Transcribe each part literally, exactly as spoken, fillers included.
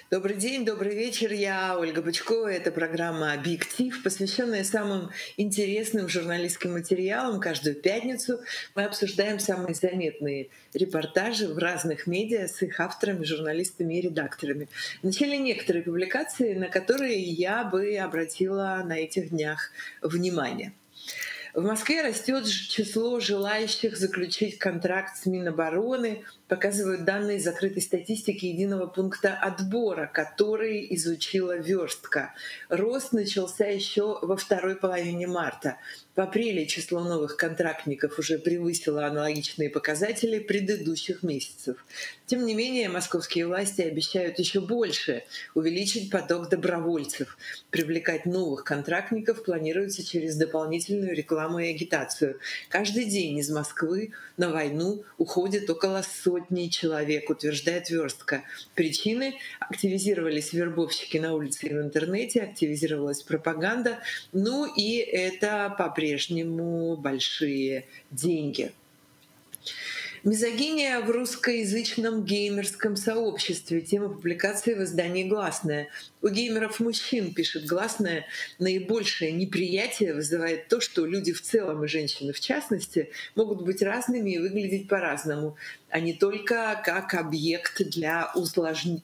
Добрый день, добрый вечер. Я Ольга Бычкова. Это программа «Объектив», посвященная самым интересным журналистским материалам. Каждую пятницу мы обсуждаем самые заметные репортажи в разных медиа с их авторами, журналистами и редакторами. Начали некоторые публикации, на которые я бы обратила на этих днях внимание. В Москве растет число желающих заключить контракт с Минобороны, показывают данные закрытой статистики единого пункта отбора, который изучила Верстка. Рост начался еще во второй половине марта. В апреле число новых контрактников уже превысило аналогичные показатели предыдущих месяцев. Тем не менее, московские власти обещают еще больше увеличить поток добровольцев. Привлекать новых контрактников планируется через дополнительную рекламу и агитацию. Каждый день из Москвы на войну уходит около сотни человек, утверждает Верстка. Причины: активизировались вербовщики на улице и в интернете, активизировалась пропаганда, ну и это по-прежнему большие деньги. Мизогиния в русскоязычном геймерском сообществе. Тема публикации в издании «Гласная». У геймеров-мужчин, пишет «Гласная», наибольшее неприятие вызывает то, что люди в целом и женщины в частности могут быть разными и выглядеть по-разному, а не только как объект для усложнения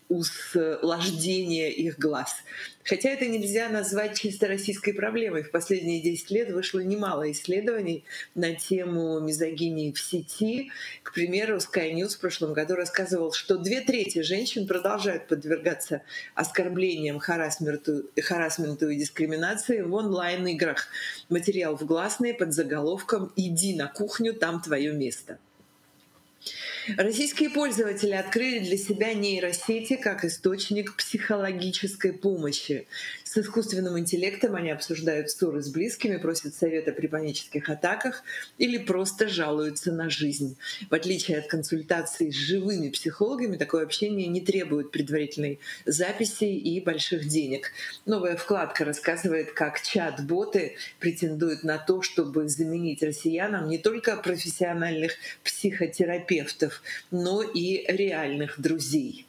их глаз. Хотя это нельзя назвать чисто российской проблемой. В последние десять лет вышло немало исследований на тему мизогинии в сети. К примеру, Sky News в прошлом году рассказывал, что две трети женщин продолжают подвергаться оскорблениям, харассменту, харассменту и дискриминации в онлайн-играх. Материал в «Гласной» под заголовком «Иди на кухню, там твое место». Российские пользователи открыли для себя нейросети как источник психологической помощи. С искусственным интеллектом они обсуждают ссоры с близкими, просят совета при панических атаках или просто жалуются на жизнь. В отличие от консультаций с живыми психологами, такое общение не требует предварительной записи и больших денег. Новая вкладка рассказывает, как чат-боты претендуют на то, чтобы заменить россиянам не только профессиональных психотерапевтов, но и реальных друзей.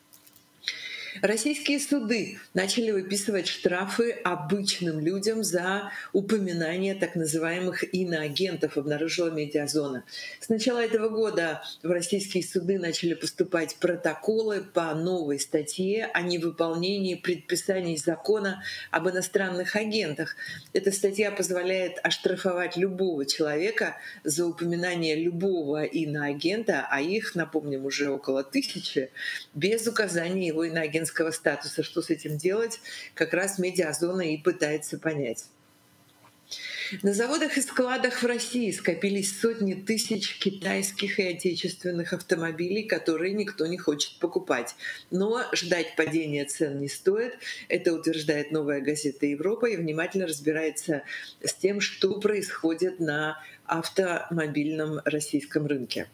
Российские суды начали выписывать штрафы обычным людям за упоминание так называемых иноагентов, обнаружила Медиазона. С начала этого года в российские суды начали поступать протоколы по новой статье о невыполнении предписаний закона об иностранных агентах. Эта статья позволяет оштрафовать любого человека за упоминание любого иноагента, а их, напомним, уже около тысячи, без указания его иноагентского статуса. Что с этим делать, как раз Медиазона и пытается понять. На заводах и складах в России скопились сотни тысяч китайских и отечественных автомобилей, которые никто не хочет покупать. Но ждать падения цен не стоит. Это утверждает «Новая газета Европа» и внимательно разбирается с тем, что происходит на автомобильном российском рынке.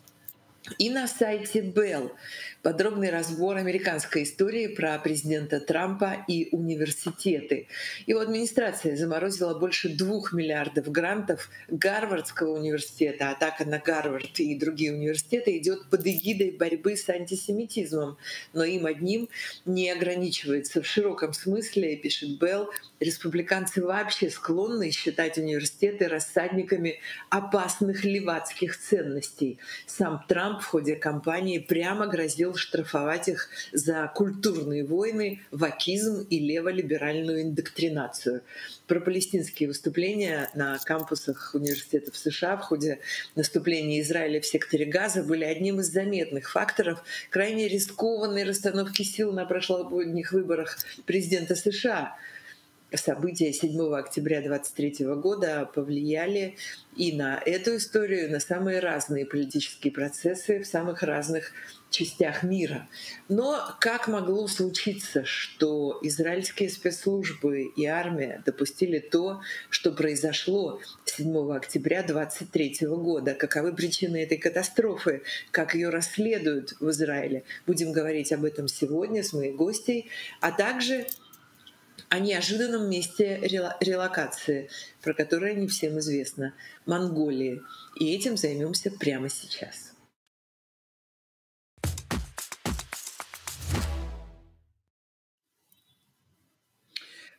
И на сайте Bell подробный разбор американской истории про президента Трампа и университеты. Его администрация заморозила больше двух миллиардов грантов Гарвардского университета. Атака на Гарвард и другие университеты идет под эгидой борьбы с антисемитизмом. Но им одним не ограничивается. В широком смысле, пишет Bell, республиканцы вообще склонны считать университеты рассадниками опасных левацких ценностей. Сам Трамп в ходе кампании прямо грозил штрафовать их за культурные войны, вокизм и леволиберальную индоктринацию. Пропалестинские выступления на кампусах университетов США в ходе наступления Израиля в секторе Газа были одним из заметных факторов крайне рискованной расстановки сил на прошлогодних выборах президента США. События седьмого октября две тысячи двадцать третьего года повлияли и на эту историю, и на самые разные политические процессы в самых разных частях мира. Но как могло случиться, что израильские спецслужбы и армия допустили то, что произошло седьмого октября две тысячи двадцать третьего года? Каковы причины этой катастрофы? Как ее расследуют в Израиле? Будем говорить об этом сегодня с моей гостьей, а также о неожиданном месте релокации, про которое не всем известно, Монголии. И этим займемся прямо сейчас.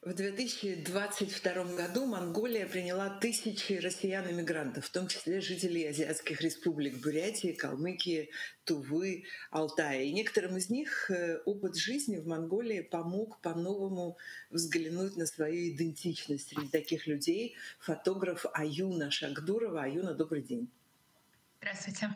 В две тысячи двадцать втором году Монголия приняла тысячи россиян-иммигрантов, в том числе жителей азиатских республик Бурятии, Калмыкии, Тувы, Алтая. И некоторым из них э, опыт жизни в Монголии помог по-новому взглянуть на свою идентичность. Среди таких людей фотограф Аюна Шакдурова. Аюна, добрый день. Здравствуйте.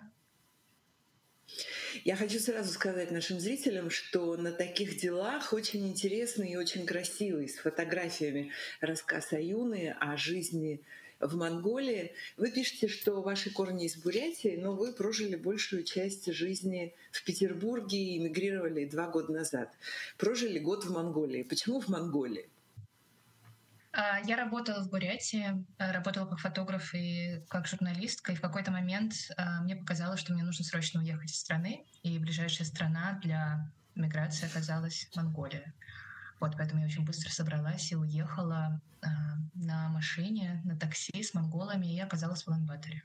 Я хочу сразу сказать нашим зрителям, что на таких делах очень интересный и очень красивый, с фотографиями, рассказ Аюны о жизни в Монголии. Вы пишете, что ваши корни из Бурятии, но вы прожили большую часть жизни в Петербурге и эмигрировали два года назад. Прожили год в Монголии. Почему в Монголии? Я работала в Бурятии, работала как фотограф и как журналистка, и в какой-то момент мне показалось, что мне нужно срочно уехать из страны, и ближайшая страна для миграции оказалась Монголия. Вот, поэтому я очень быстро собралась и уехала на машине, на такси с монголами, и оказалась в Улан-Баторе.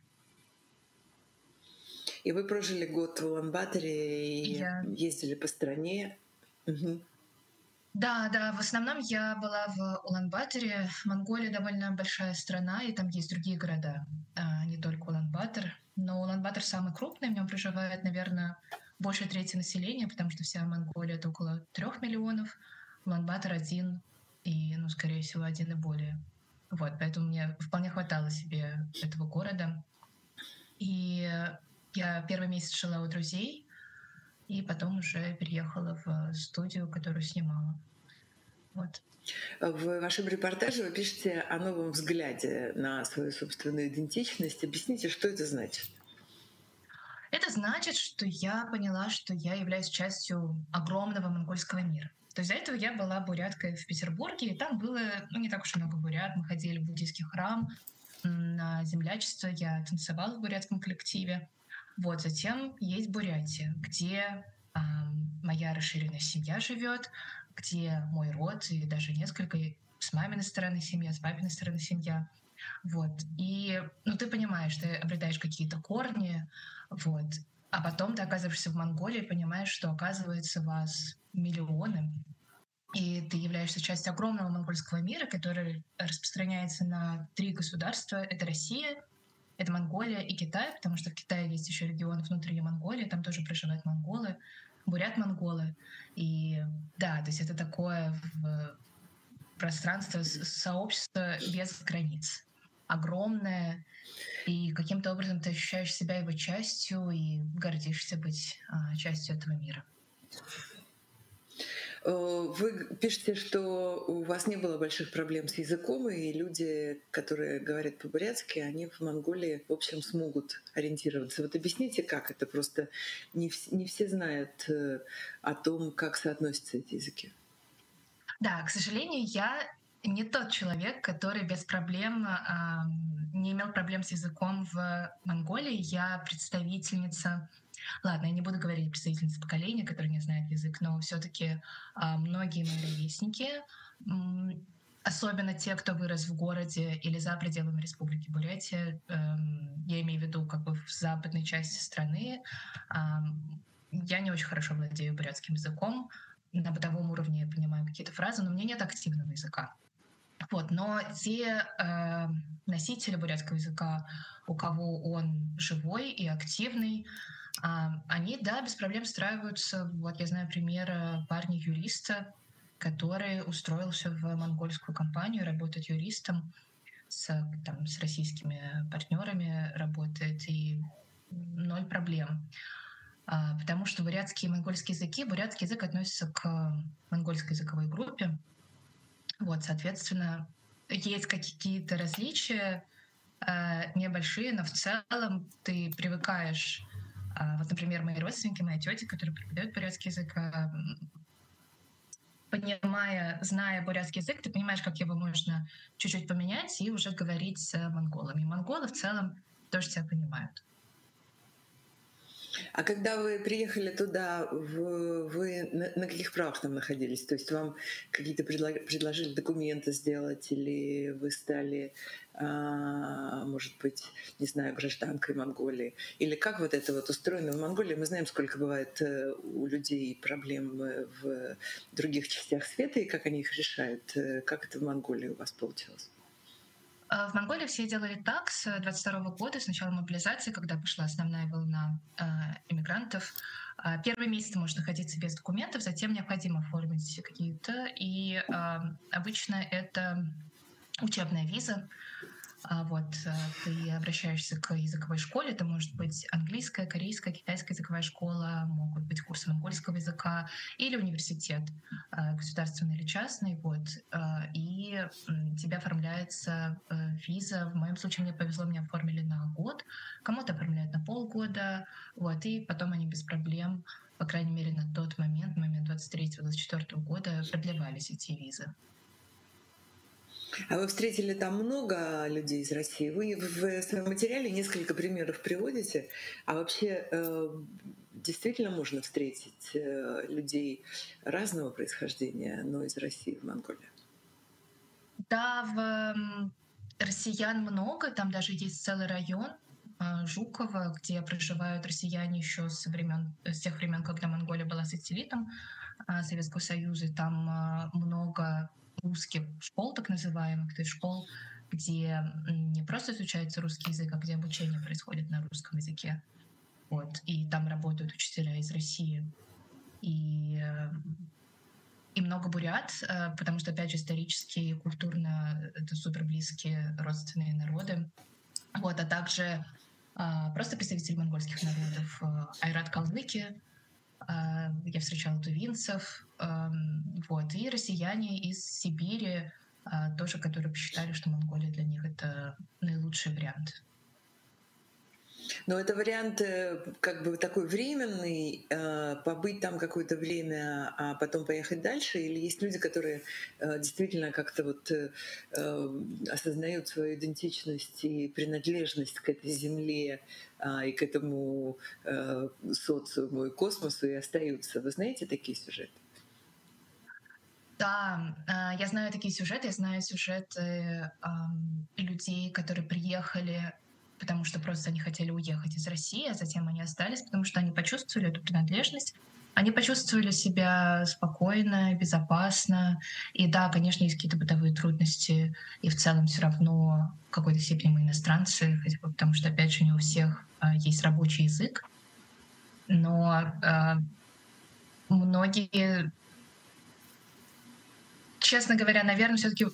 И вы прожили год в Улан-Баторе и я... ездили по стране. Угу. Да, да, в основном я была в Улан-Баторе. Монголия довольно большая страна, и там есть другие города, а не только Улан-Батор. Но Улан-Батор самый крупный, в нем проживает, наверное, больше трети населения, потому что вся Монголия — это около трех миллионов. Улан-Батор один, и, ну, скорее всего, один и более. Вот, поэтому мне вполне хватало себе этого города. И я первый месяц жила у друзей, и потом уже переехала в студию, которую снимала. Вот. В вашем репортаже вы пишете о новом взгляде на свою собственную идентичность. Объясните, что это значит? Это значит, что я поняла, что я являюсь частью огромного монгольского мира. То есть до этого я была буряткой в Петербурге, и там было, ну, не так уж и много бурят. Мы ходили в буддийский храм на землячество, я танцевала в бурятском коллективе. Вот, затем есть Бурятия, где э, моя расширенная семья живет, где мой род и даже несколько с маминой стороны семья, с папиной стороны семья. Вот. И ну, ты понимаешь, ты обретаешь какие-то корни, вот. А потом ты оказываешься в Монголии и понимаешь, что, оказывается, вас миллионы, и ты являешься частью огромного монгольского мира, который распространяется на три государства. Это Россия, это Монголия и Китай, потому что в Китае есть еще регион внутренней Монголии, там тоже проживают монголы, бурят-монголы. И да, то есть это такое пространство, сообщество без границ. Огромное, и каким-то образом ты ощущаешь себя его частью и гордишься быть а, частью этого мира. Вы пишете, что у вас не было больших проблем с языком, и люди, которые говорят по-бурятски, они в Монголии, в общем, смогут ориентироваться. Вот объясните, как это? Просто не, вс- не все знают о том, как соотносятся эти языки. Да, к сожалению, я не тот человек, который без проблем э, не имел проблем с языком в Монголии. Я представительница, ладно, я не буду говорить представительница поколения, которое не знает язык, но все-таки э, многие мои ровесники, э, особенно те, кто вырос в городе или за пределами Республики Бурятия, э, я имею в виду как бы в западной части страны, э, я не очень хорошо владею бурятским языком. На бытовом уровне я понимаю какие-то фразы, но у меня нет активного языка. Вот, но те э, носители бурятского языка, у кого он живой и активный, э, они, да, без проблем встраиваются. Вот я знаю пример парня-юриста, который устроился в монгольскую компанию, работает юристом, с, там, с российскими партнерами работает, и ноль проблем. Потому что бурятский и монгольский языки, бурятский язык относится к монгольской языковой группе. Вот, соответственно, есть какие-то различия э, небольшие, но в целом ты привыкаешь. Э, вот, например, мои родственники, моя тетя, которая преподает бурятский язык, э, понимая, зная бурятский язык, ты понимаешь, как его можно чуть-чуть поменять и уже говорить с монголами. И монголы в целом тоже тебя понимают. А когда вы приехали туда, в вы на на каких правах там находились? То есть вам какие-то предло предложили документы сделать или вы стали, а, может быть, не знаю, гражданкой Монголии? Или как вот это вот устроено в Монголии? Мы знаем, сколько бывает, э, у людей проблем, э, в других частях света и как они их решают. Э, как это в Монголии у вас получилось? А, В Монголии все делали так с двадцать второго года, с начала мобилизации, когда пошла основная волна а, иммигрантов. А, Первый месяц можно находиться без документов, затем необходимо оформить какие-то. И а, обычно это учебная виза. А, Вот э, ты обращаешься к языковой школе, это может быть английская, корейская, китайская языковая школа, могут быть курсы монгольского языка или университет, э, государственный или частный, вот, э, и м, тебе оформляется э, виза. В моем случае мне повезло, меня оформили на год, кому-то оформляют на полгода, вот, и потом они без проблем, по крайней мере, на тот момент, на момент двадцать третьего двадцать четвёртого года продлевались эти визы. А вы встретили там много людей из России? Вы в своем материале несколько примеров приводите, а вообще э, действительно можно встретить э, людей разного происхождения, но из России в Монголии? Да, в м, россиян много, там даже есть целый район а, Жуково, где проживают россияне еще со времен, с тех времен, когда Монголия была сателлитом а, Советского Союза. Там а, много русских школ, так называемых, то есть школ, где м, не просто изучается русский язык, а где обучение происходит на русском языке. Вот. И там работают учителя из России. И э, и много бурят, э, потому что, опять же, исторически и культурно это супер близкие родственные народы. Вот, а также а, просто представители монгольских народов. э, Айрат калмыки, а, я встречала тувинцев, ам, вот, и россияне из Сибири, а, тоже, которые посчитали, что Монголия для них это наилучший вариант. Но это вариант э, как бы такой временный, э, побыть там какое-то время, а потом поехать дальше? Или есть люди, которые э, действительно как-то вот э, э, осознают свою идентичность и принадлежность к этой земле а, и к этому э, социуму и космосу и остаются? Вы знаете такие сюжеты? Да, а, я знаю такие сюжеты. Я знаю сюжеты ам, людей, которые приехали, потому что просто они хотели уехать из России, а затем они остались, потому что они почувствовали эту принадлежность. Они почувствовали себя спокойно, безопасно. И да, конечно, есть какие-то бытовые трудности, и в целом все равно в какой-то степени мы иностранцы, хотя бы потому что, опять же, не у всех а, есть рабочий язык. Но а, многие, честно говоря, наверное, все таки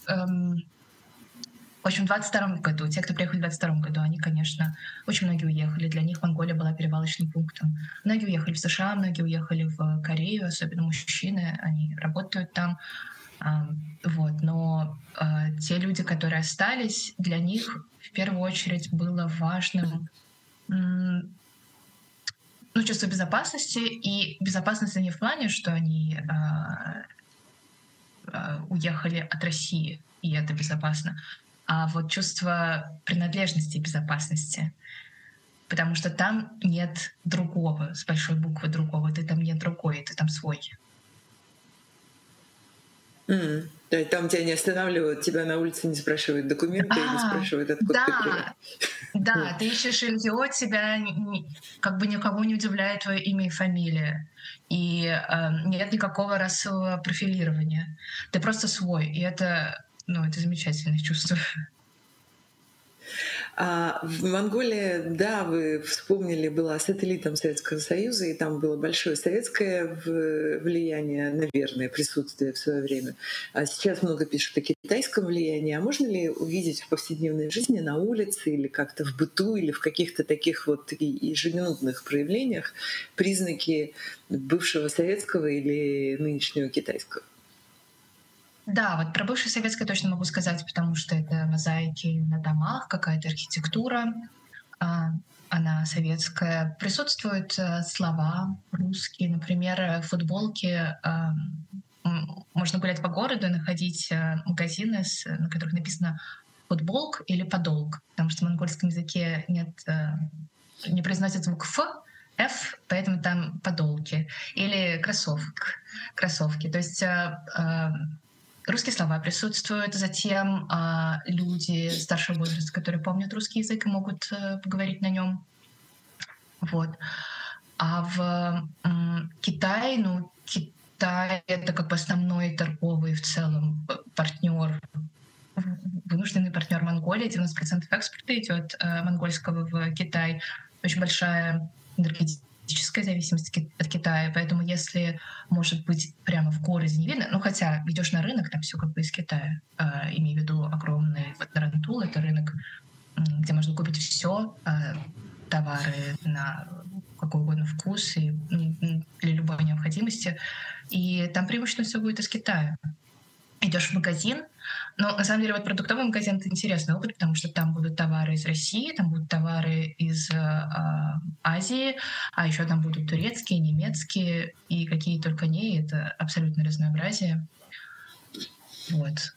в общем, в двадцать втором году, те, кто приехали в двадцать втором году, они, конечно, очень многие уехали. Для них Монголия была перевалочным пунктом. Многие уехали в США, многие уехали в Корею, особенно мужчины, они работают там. А, Вот. Но а, те люди, которые остались, для них в первую очередь было важным м, ну, чувство безопасности. И безопасности не в плане, что они а, а, уехали от России, и это безопасно, а вот чувство принадлежности и безопасности. Потому что там нет другого, с большой буквы другого. Ты там не другой, ты там свой. М. То есть там тебя не останавливают, тебя на улице не спрашивают документы и не Да, спрашивают, откуда ты да, приехал. да, ты ищешь жилье, тебя ни- ни- как бы никого не удивляет твое имя и фамилия. И э, нет никакого расового профилирования. Ты просто свой. И это, ну, это замечательное чувство. А в Монголии, да, вы вспомнили, была сателлитом Советского Союза, и там было большое советское в- влияние, наверное, присутствие в свое время. А сейчас много пишут о китайском влиянии. А можно ли увидеть в повседневной жизни на улице или как-то в быту, или в каких-то таких вот и- ежеминутных проявлениях признаки бывшего советского или нынешнего китайского? Да, вот про бывшее советское точно могу сказать, потому что это мозаики на домах, какая-то архитектура, а, она советская. Присутствуют э, слова русские, например, э, футболки. а, м, Можно гулять по городу и находить э, магазины, с- на которых написано футболк или подолг, потому что в монгольском языке нет, э, не произносит звук «ф», F, поэтому там подолки, или кроссовок, кроссовки. То есть э, э, русские слова присутствуют, затем э, люди старшего возраста, которые помнят русский язык и могут э, поговорить на нем. Вот. А в м, Китае, ну, Китай — это как бы основной торговый в целом партнер, вынужденный партнер Монголии. девяносто процентов экспорта идет э, монгольского в Китай. Очень большая энергетическая зависимость от Китая. Поэтому если, может быть, прямо в городе не видно, ну хотя идешь на рынок, там все как бы из Китая. Э, имею в виду огромный вот Тарантул, это рынок, где можно купить все, э, товары на какой угодно вкус и для любой необходимости. И там преимущественно все будет из Китая. Идешь в магазин, но на самом деле вот продуктовый магазин — это интересный опыт, потому что там будут товары из России, там будут товары из э, Азии, а еще там будут турецкие, немецкие и какие только не, это абсолютное разнообразие. Вот.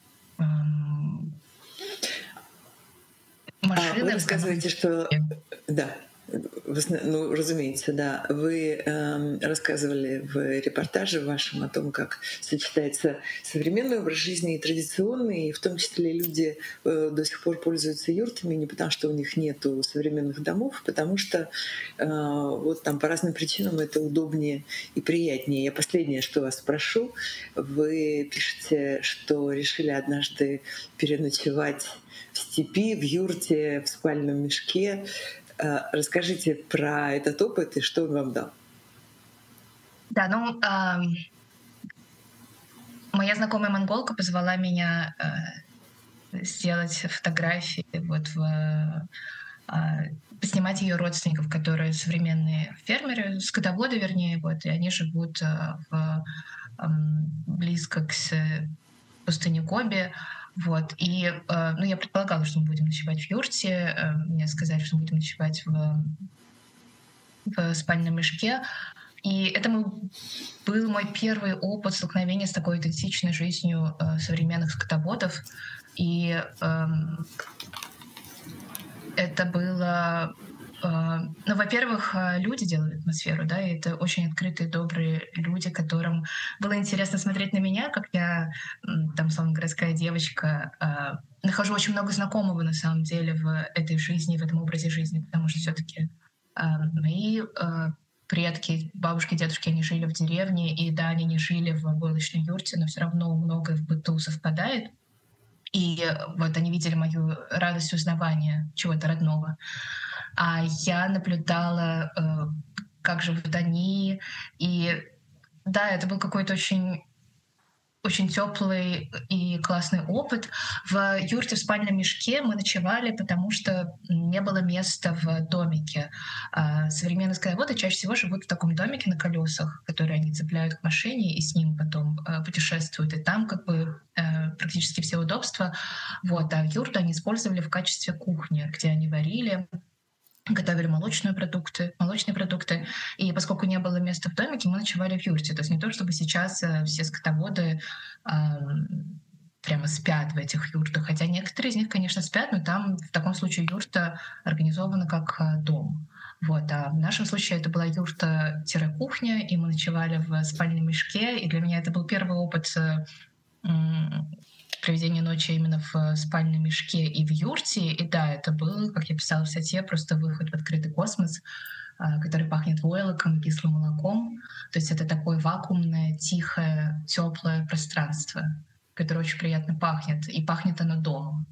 Машины, а вы рассказываете, что... Да. Ну, разумеется, да. Вы э, рассказывали в репортаже вашем о том, как сочетается современный образ жизни и традиционный, и в том числе люди э, до сих пор пользуются юртами не потому, что у них нету современных домов, потому что э, вот там по разным причинам это удобнее и приятнее. Я последнее, что вас спрошу. Вы пишете, что решили однажды переночевать в степи, в юрте, в спальном мешке. Расскажите про этот опыт и что он вам дал. Да, ну, э, моя знакомая монголка позвала меня э, сделать фотографии, вот в, э, поснимать ее родственников, которые современные фермеры, скотоводы, вернее, вот, и они живут э, в, э, близко к пустыне Гоби. Вот. И э, ну, я предполагала, что мы будем ночевать в юрте. Э, мне сказали, что мы будем ночевать в, в спальном мешке. И это был мой первый опыт столкновения с такой идентичной жизнью э, современных скотоводов. И э, это было... Ну, во-первых, люди делают атмосферу, да, и это очень открытые, добрые люди, которым было интересно смотреть на меня, как я, там, словно городская девочка, нахожу очень много знакомого, на самом деле, в этой жизни, в этом образе жизни, потому что все-таки мои предки, бабушки, дедушки, они жили в деревне, и да, они не жили в войлочной юрте, но все равно многое в быту совпадает. И вот они видели мою радость узнавания чего-то родного. А я наблюдала, э, как живут они. И да, это был какой-то очень, очень теплый и классный опыт. В юрте в спальном мешке мы ночевали, потому что не было места в домике. А современные скотоводы чаще всего живут в таком домике на колесах, который они цепляют к машине и с ним потом э, путешествуют. И там как бы э, практически все удобства. Вот. А юрту они использовали в качестве кухни, где они варили, готовили молочные продукты, молочные продукты. И поскольку не было места в домике, мы ночевали в юрте. То есть не то, чтобы сейчас э, все скотоводы э, прямо спят в этих юртах. Хотя некоторые из них, конечно, спят, но там в таком случае юрта организована как э, дом. Вот. А в нашем случае это была юрта-кухня, и мы ночевали в спальном мешке. И для меня это был первый опыт э, проведение ночи именно в спальном мешке и в юрте. И да, это был, как я писала в статье, просто выход в открытый космос, который пахнет войлоком, кислым молоком. То есть это такое вакуумное, тихое, теплое пространство, которое очень приятно пахнет. И пахнет оно домом.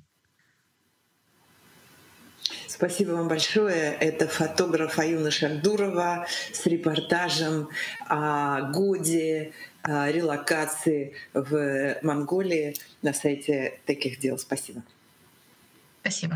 Спасибо вам большое. Это фотограф Аюна Шардурова с репортажем о годе релокации в Монголии на сайте Таких дел. Спасибо. Спасибо.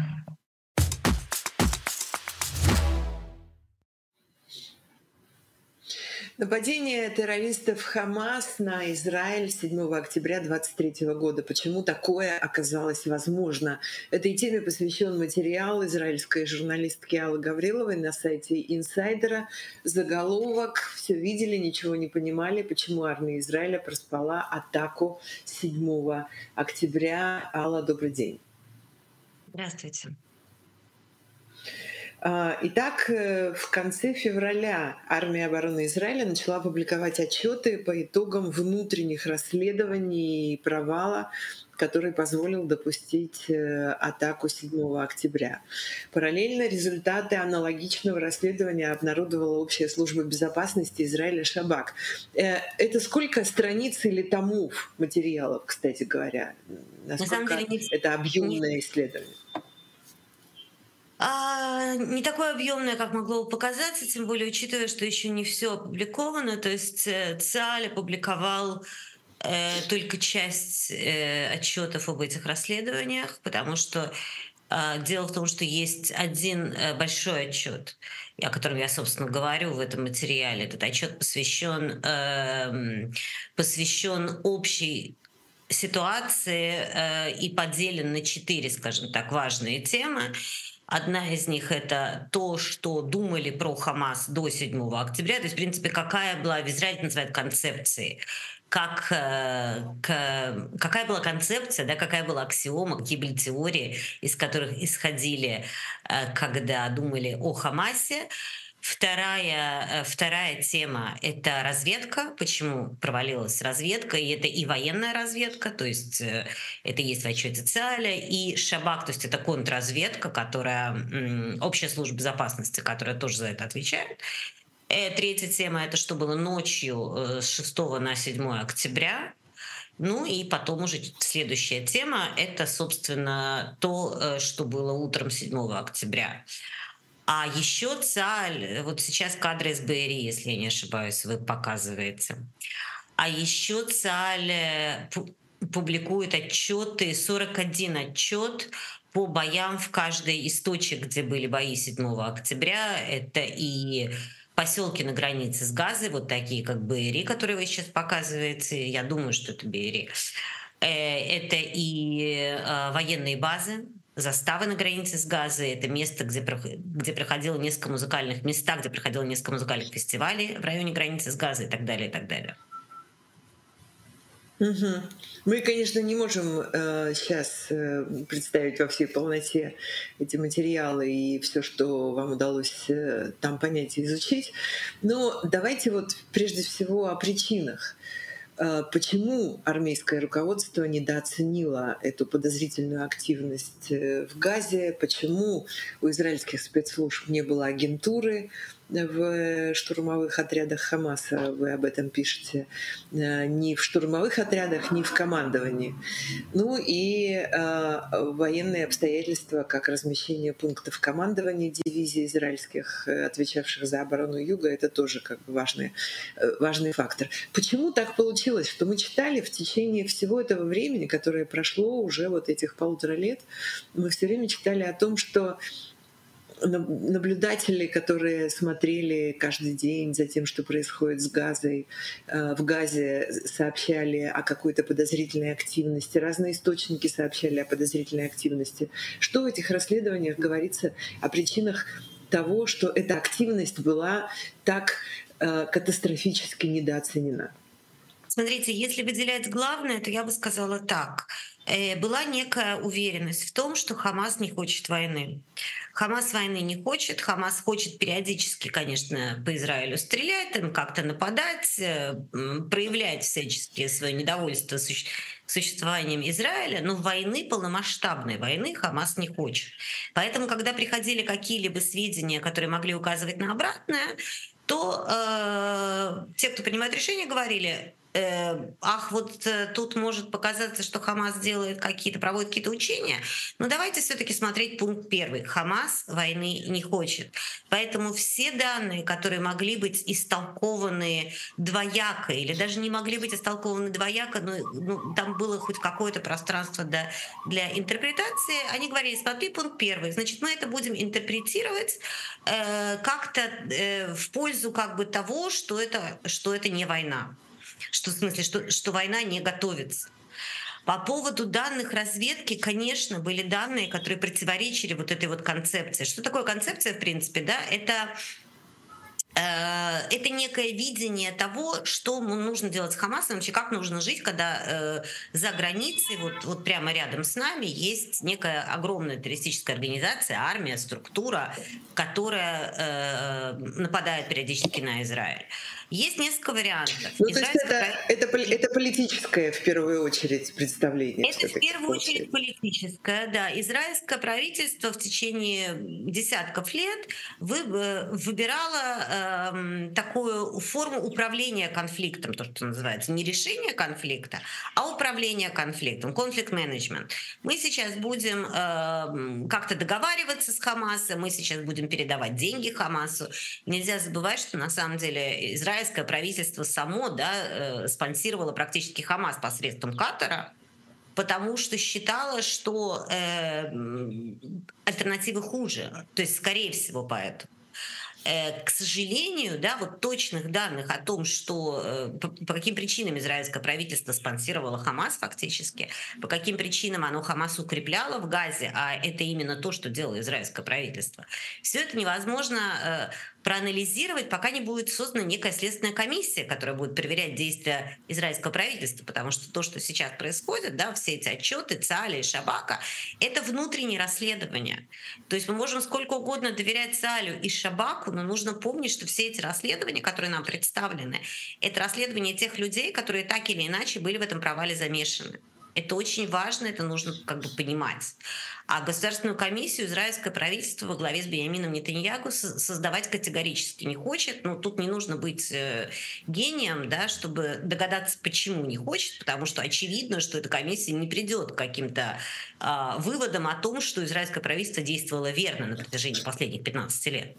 Нападение террористов Хамас на Израиль седьмого октября две тысячи двадцать третьего года. Почему такое оказалось возможно? Этой теме посвящен материал израильской журналистки Аллы Гавриловой на сайте Инсайдера. Заголовок: «Все видели, ничего не понимали, почему армия Израиля проспала атаку седьмого октября». Алла, добрый день. Здравствуйте. А, Итак, э, в конце февраля армия обороны Израиля начала публиковать отчеты по итогам внутренних расследований и провала, который позволил допустить э, атаку седьмого октября. Параллельно результаты аналогичного расследования обнародовала Общая служба безопасности Израиля Шабак. Э, Это сколько страниц или томов материалов, кстати говоря? На самом Насколько деле не, это не, объемное исследование? а, не такое объемное, как могло бы показаться, тем более учитывая, что еще не все опубликовано. То есть э, ЦИАЛь опубликовал э, только часть э, отчетов об этих расследованиях, потому что э, дело в том, что есть один э, большой отчет, о котором я, собственно, говорю в этом материале. Этот отчет посвящен, э, посвящен общей ситуации э, и поделен на четыре, скажем так, важные темы. Одна из них — это то, что думали про Хамас до седьмого октября, то есть, в принципе, какая была, в Израиле это называют концепцией, как, э, к, какая была концепция, да, какая была аксиома, какие были теории, из которых исходили, э, когда думали о Хамасе. Вторая, э, вторая тема — это разведка. Почему провалилась разведка? И это и военная разведка, то есть э, это есть в отчете ЦИАЛя, и Шабак, то есть это контрразведка, которая, м, Общая служба безопасности, которая тоже за это отвечает. Э, Третья тема — это что было ночью э, с шестого на седьмое октября. Ну и потом уже следующая тема — это, собственно, то, э, что было утром седьмого октября. А еще ЦИАЛь, вот сейчас кадры из БРИ, если я не ошибаюсь, вы показываете. А еще ЦИАЛь э, пу- публикует отчеты, сорок один отчет по боям в каждой из точек, где были бои седьмого октября. Это и поселки на границе с Газой, вот такие как Беэри, которые вы сейчас показываете. Я думаю, что это Беэри. Э, Это и э, военные базы, заставы на границе с Газой. Это место, где, прох- где проходило несколько музыкальных места, где проходило несколько музыкальных фестивалей в районе границы с Газой и так далее, и так далее. Мгм. Мы, конечно, не можем э, сейчас э, представить во всей полноте эти материалы и все, что вам удалось э, там понять и изучить. Но давайте вот прежде всего о причинах. Э, Почему армейское руководство недооценило эту подозрительную активность э, в Газе? Почему у израильских спецслужб не было агентуры в штурмовых отрядах Хамаса? Вы об этом пишете. Э, Ни в штурмовых отрядах, ни в командовании. Ну и э, военные обстоятельства, как размещение пунктов командования дивизий израильских, э, отвечавших за оборону Юга, это тоже как бы важный, э, важный фактор. Почему так получилось, что мы читали в течение всего этого времени, которое прошло уже вот этих полутора лет, мы все время читали о том, что наб- наблюдатели, которые смотрели каждый день за тем, что происходит с Газой, э, в Газе сообщали о какой-то подозрительной активности, разные источники сообщали о подозрительной активности. Что в этих расследованиях говорится о причинах того, что эта активность была так э, катастрофически недооценена? Смотрите, если выделять главное, то я бы сказала так. Э, Была некая уверенность в том, что Хамас не хочет войны. Хамас войны не хочет. Хамас хочет периодически, конечно, по Израилю стрелять, там как-то нападать, э, м, проявлять всячески свое недовольство суще- существованием Израиля, но войны, полномасштабной войны Хамас не хочет. Поэтому, когда приходили какие-либо сведения, которые могли указывать на обратное, то э, те, кто принимает решения, говорили: э, ах, вот э, тут может показаться, что Хамас делает какие-то, проводит какие-то учения. Но давайте все-таки смотреть пункт первый. Хамас войны не хочет. Поэтому все данные, которые могли быть истолкованы двояко, или даже не могли быть истолкованы двояко, но ну, там было хоть какое-то пространство для, для интерпретации, они говорили: смотри, пункт первый, значит, мы это будем интерпретировать э, как-то э, в пользу как бы того, что это, что это не война. Что, в смысле, что, что война не готовится. По поводу данных разведки, конечно, были данные, которые противоречили вот этой вот концепции. Что такое концепция, в принципе, да? Это это некое видение того, что нужно делать с Хамасом, вообще как нужно жить, когда э, за границей, вот, вот прямо рядом с нами, есть некая огромная террористическая организация, армия, структура, которая э, нападает периодически на Израиль. Есть несколько вариантов. Ну, то есть это, это, это политическое, в первую очередь, представление. Это в первую очередь политическое, да. Израильское правительство в течение десятков лет выбирало э, такую форму управления конфликтом, то, что называется, не решение конфликта, а управление конфликтом, конфликт-менеджмент. Мы сейчас будем э, как-то договариваться с Хамасом, мы сейчас будем передавать деньги Хамасу. Нельзя забывать, что на самом деле израильское правительство само, да, спонсировало практически Хамас посредством Катара, потому что считала, что э, альтернативы хуже. То есть, скорее всего, поэтому. К сожалению, да, вот точных данных о том, что по, по каким причинам израильское правительство спонсировало Хамас фактически, по каким причинам оно Хамас укрепляло в Газе, а это именно то, что делало израильское правительство, все это невозможно проанализировать, пока не будет создана некая следственная комиссия, которая будет проверять действия израильского правительства, потому что то, что сейчас происходит, да, все эти отчеты ЦАЛя и Шабака, это внутренние расследования. То есть мы можем сколько угодно доверять ЦАЛю и Шабаку, но нужно помнить, что все эти расследования, которые нам представлены, это расследования тех людей, которые так или иначе были в этом провале замешаны. Это очень важно, это нужно как бы понимать. А государственную комиссию израильское правительство во главе с Биньямином Нетаньяху создавать категорически не хочет. Ну, тут не нужно быть э, гением, да, чтобы догадаться, почему не хочет, потому что очевидно, что эта комиссия не придет к каким-то э, выводам о том, что израильское правительство действовало верно на протяжении последних пятнадцати лет.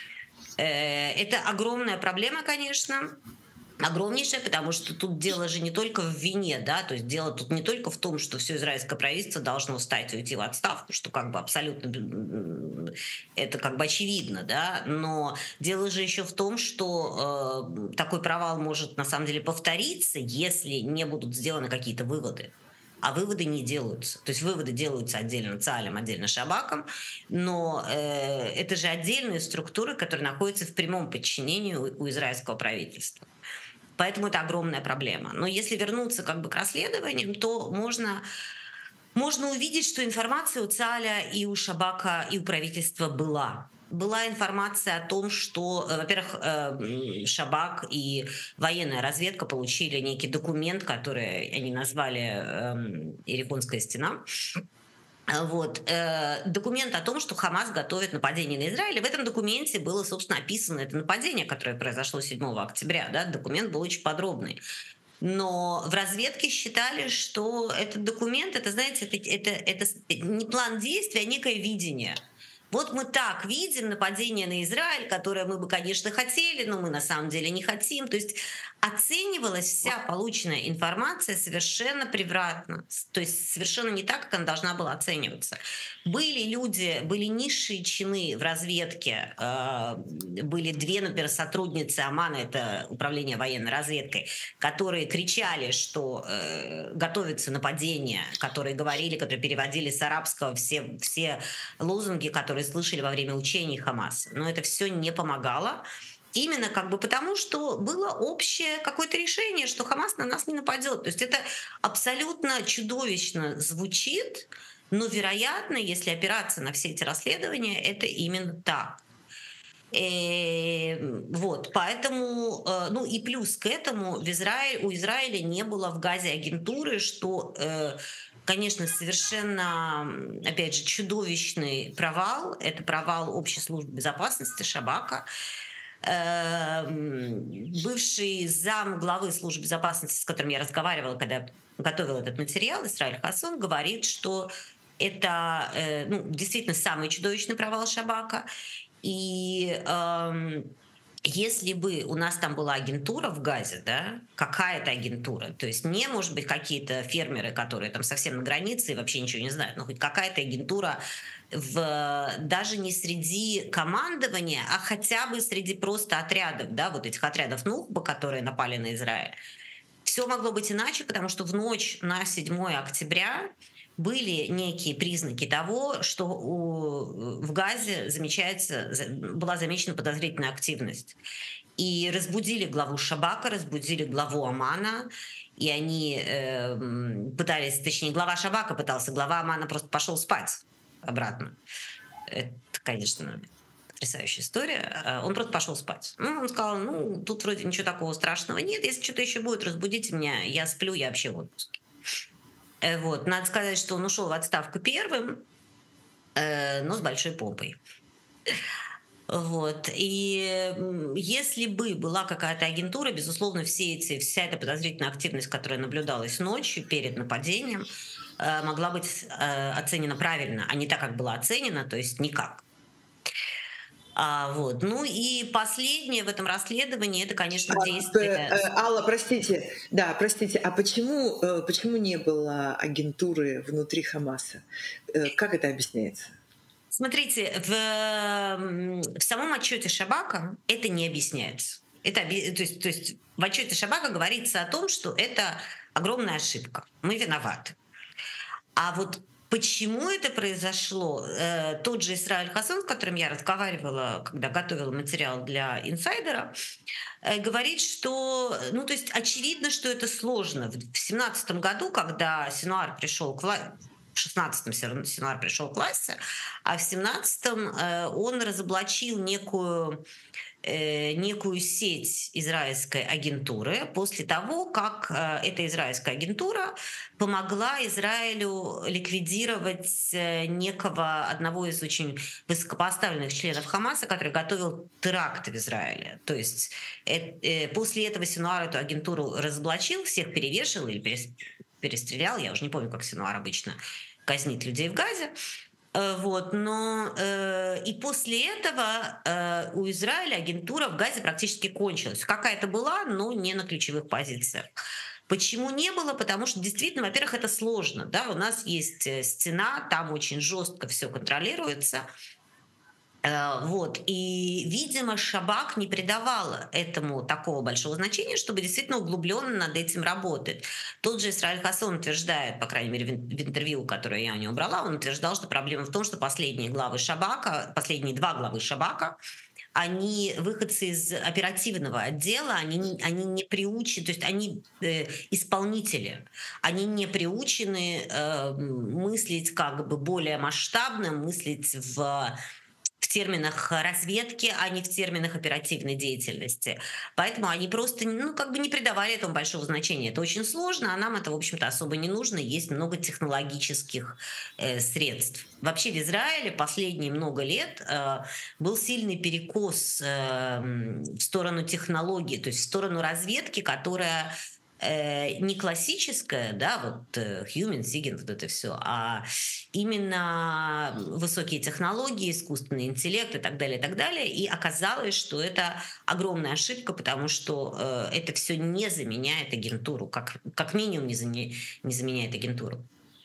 Э, это огромная проблема, конечно. Огромнейшее, потому что тут дело же не только в вине, да, то есть дело тут не только в том, что все израильское правительство должно встать и уйти в отставку, что как бы абсолютно это как бы очевидно, да, но дело же еще в том, что э, такой провал может на самом деле повториться, если не будут сделаны какие-то выводы. А выводы не делаются. То есть выводы делаются отдельно ЦАЛем, отдельно Шабаком, но э, это же отдельные структуры, которые находятся в прямом подчинении у, у израильского правительства. Поэтому это огромная проблема. Но если вернуться как бы к расследованиям, то можно, можно увидеть, что информация у ЦАЛя и у Шабака, и у правительства была. Была информация о том, что, во-первых, Шабак и военная разведка получили некий документ, который они назвали «Иерихонская стена». Вот. Э, документ о том, что Хамас готовит нападение на Израиль. И в этом документе было, собственно, описано это нападение, которое произошло седьмого октября. Да? Документ был очень подробный. Но в разведке считали, что этот документ, это, знаете, это, это, это не план действий, а некое видение. Вот мы так видим нападение на Израиль, которое мы бы, конечно, хотели, но мы на самом деле не хотим. То есть оценивалась вся полученная информация совершенно превратно, то есть совершенно не так, как она должна была оцениваться. Были люди, были низшие чины в разведке, были две, например, сотрудницы Амана, это управление военной разведкой, которые кричали, что готовится нападение, которые говорили, которые переводили с арабского все, все лозунги, которые слышали во время учений Хамаса. Но это все не помогало. Именно как бы потому, что было общее какое-то решение, что Хамас на нас не нападет. То есть это абсолютно чудовищно звучит, но, вероятно, если опираться на все эти расследования, это именно так. И, вот, поэтому, ну и плюс к этому в Израиле, у Израиля не было в Газе агентуры, что, конечно, совершенно, опять же, чудовищный провал. Это провал Общей службы безопасности Шабака. Бывший зам главы службы безопасности, с которым я разговаривала, когда готовила этот материал, Исраиль Хассон, говорит, что это ну, действительно самый чудовищный провал Шабака. И э, если бы у нас там была агентура в Газе, да, какая-то агентура, то есть не, может быть, какие-то фермеры, которые там совсем на границе и вообще ничего не знают, но хоть какая-то агентура в, даже не среди командования, а хотя бы среди просто отрядов, да, вот этих отрядов Нухба, которые напали на Израиль. Все могло быть иначе, потому что в ночь на седьмое октября были некие признаки того, что у, в Газе замечается, была замечена подозрительная активность. И разбудили главу Шабака, разбудили главу Амана, и они э, пытались, точнее, глава Шабака пытался, глава Амана просто пошел спать обратно. Это, конечно, потрясающая история. Он просто пошел спать. Ну, он сказал, ну, тут вроде ничего такого страшного нет, если что-то еще будет, разбудите меня, я сплю, я вообще в отпуске. Вот. Надо сказать, что он ушел в отставку первым, э, но с большой помпой. Вот. И если бы была какая-то агентура, безусловно, все эти, вся эта подозрительная активность, которая наблюдалась ночью перед нападением, э, могла быть э, оценена правильно, а не так, как была оценена, то есть никак. А, вот. Ну и последнее в этом расследовании, это, конечно, действие... А, Алла, простите, да, простите, а почему, почему не было агентуры внутри Хамаса? Как это объясняется? Смотрите, в, в самом отчете Шабака это не объясняется. Это, то есть, то есть в отчете Шабака говорится о том, что это огромная ошибка. Мы виноваты. А вот почему это произошло? Тот же Исраэль Хасан, с которым я разговаривала, когда готовила материал для «Инсайдера», говорит, что, ну, то есть очевидно, что это сложно. В семнадцатом году, когда Синуар пришел к власти, в шестнадцатом Синуар пришел к власти, а в семнадцатом он разоблачил некую некую сеть израильской агентуры после того, как эта израильская агентура помогла Израилю ликвидировать некого одного из очень высокопоставленных членов Хамаса, который готовил теракты в Израиле. То есть после этого Синуар эту агентуру разоблачил, всех перевешал или перестрелял, я уже не помню, как Синуар обычно казнит людей в Газе. Вот, но э, и после этого э, у Израиля агентура в Газе практически кончилась. Какая-то была, но не на ключевых позициях. Почему не было? Потому что действительно, во-первых, это сложно. Да? У нас есть стена, там очень жестко все контролируется. Вот. И, видимо, Шабак не придавал этому такого большого значения, чтобы действительно углубленно над этим работать. Тот же Исраэль Хасан утверждает, по крайней мере, в интервью, которое я у него брала, он утверждал, что проблема в том, что последние главы Шабака, последние два главы Шабака, они выходцы из оперативного отдела, они, они не приучены, то есть они э, исполнители, они не приучены э, мыслить как бы более масштабно, мыслить в в терминах разведки, а не в терминах оперативной деятельности. Поэтому они просто ну, как бы не придавали этому большого значения. Это очень сложно, а нам это, в общем-то, особо не нужно. Есть много технологических э, средств. Вообще в Израиле последние много лет э, был сильный перекос э, в сторону технологий, то есть в сторону разведки, которая не классическая, да, вот human seeking, вот это все, а именно высокие технологии, искусственный интеллект и так далее, и так далее. И оказалось, что это огромная ошибка, потому что э, это все не заменяет агентуру, как, как минимум не, заменя, не заменяет агентуру.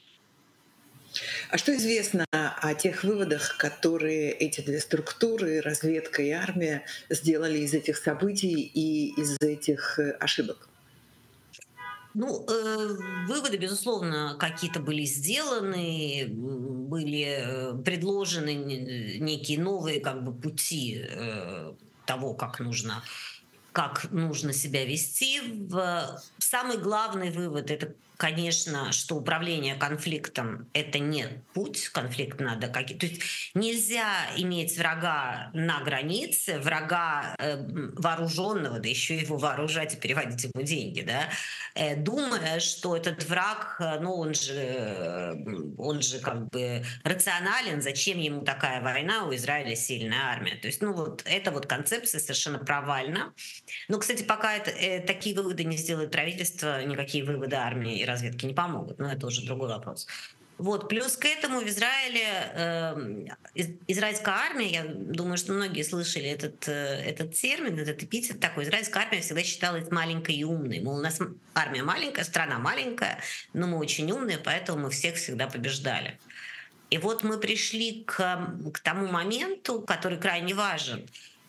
А что известно о тех выводах, которые эти две структуры, разведка и армия, сделали из этих событий и из этих ошибок? Ну, э, выводы, безусловно, какие-то были сделаны, были предложены некие новые как бы пути э, того, как нужно, как нужно себя вести. В... Самый главный вывод – это, конечно, что управление конфликтом – это не путь, конфликт надо… Как... То есть нельзя иметь врага на границе, врага э, вооруженного, да еще его вооружать и переводить ему деньги, да, э, думая, что этот враг, ну он же, он же как бы рационален, зачем ему такая война, у Израиля сильная армия. То есть, ну вот эта вот концепция совершенно провальна. Но, кстати, пока это, э, такие выводы не сделает правительство, никакие выводы армии и разведки не помогут. Но это уже другой вопрос. Вот. Плюс к этому в Израиле э, израильская армия, я думаю, что многие слышали этот, э, этот термин, этот эпитет такой. Израильская армия всегда считалась маленькой и умной. Мол, у нас армия маленькая, страна маленькая, но мы очень умные, поэтому мы всех всегда побеждали. И вот мы пришли к, к тому моменту, который крайне важен.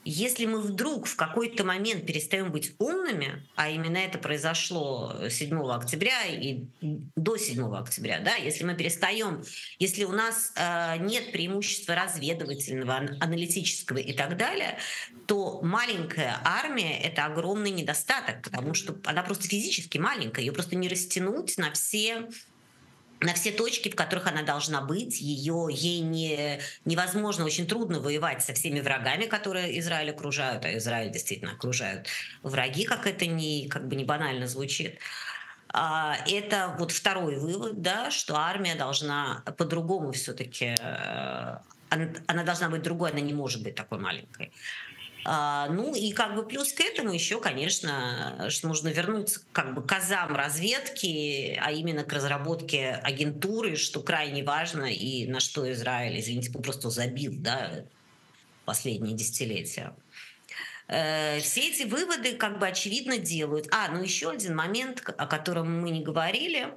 Если мы вдруг в какой-то момент перестаем быть умными, а именно это произошло седьмого октября и до седьмого октября, да, если мы перестаем, если у нас э, нет преимущества разведывательного, ан- аналитического и так далее, то маленькая армия — это огромный недостаток, потому что она просто физически маленькая, ее просто не растянуть на все на все точки, в которых она должна быть. Ее, ей не, невозможно, очень трудно воевать со всеми врагами, которые Израиль окружают, а Израиль действительно окружают враги, как это не, как бы не банально звучит. А, Это вот второй вывод, да, что армия должна по-другому все-таки, она, она должна быть другой, она не может быть такой маленькой. А, Ну и как бы плюс к этому еще, конечно, что нужно вернуться как бы к азам разведки, а именно к разработке агентуры, что крайне важно и на что Израиль, извините, попросту забил, да, последние десятилетия. Э, Все эти выводы как бы очевидно делают. А, ну еще один момент, к- о котором мы не говорили.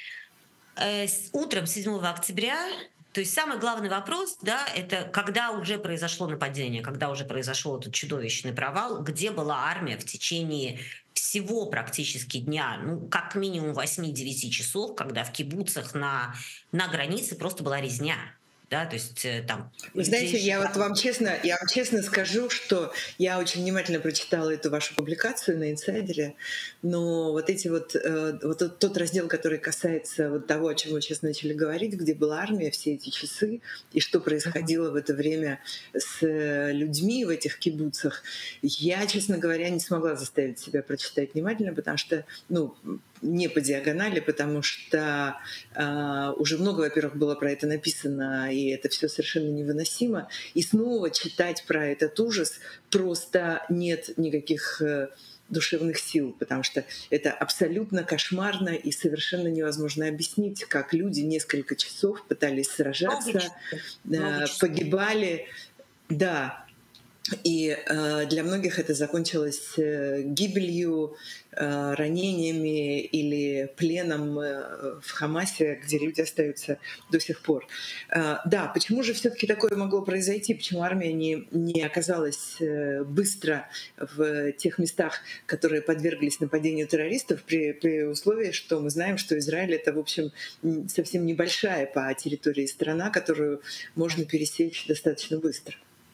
Э, с- Утром седьмого октября, то есть самый главный вопрос, да, это когда уже произошло нападение, когда уже произошел этот чудовищный провал, где была армия в течение всего практически дня, ну, как минимум восьми-девяти часов, когда в кибуцах на, на границе просто была резня. Да, то есть э, там Вы людей знаете, я вот сжигали. вам честно, я вам честно скажу, что я очень внимательно прочитала эту вашу публикацию на «Инсайдере», но вот эти вот, э, вот тот, тот раздел, который касается вот того, о чем вы сейчас начали говорить, где была армия все эти часы, и что происходило в это время с э, людьми в этих кибуцах, я, честно говоря, не смогла заставить себя прочитать внимательно, потому что, ну, не по диагонали, потому что э, уже много, во-первых, было про это написано, и это все совершенно невыносимо. И снова читать про этот ужас просто нет никаких э, душевных сил, потому что это абсолютно кошмарно и совершенно невозможно объяснить, как люди несколько часов пытались Много сражаться, часов. Много э, часов. погибали. Да, и э, для многих это закончилось э, гибелью, э, ранениями или пленом э, в Хамасе, где люди остаются до сих пор. Э, да, почему же все-таки такое могло произойти? Почему армия не, не оказалась э, быстро в тех местах, которые подверглись нападению террористов, при, при условии, что мы знаем, что Израиль — это, в общем, н- совсем небольшая по территории страна, которую можно пересечь достаточно быстро?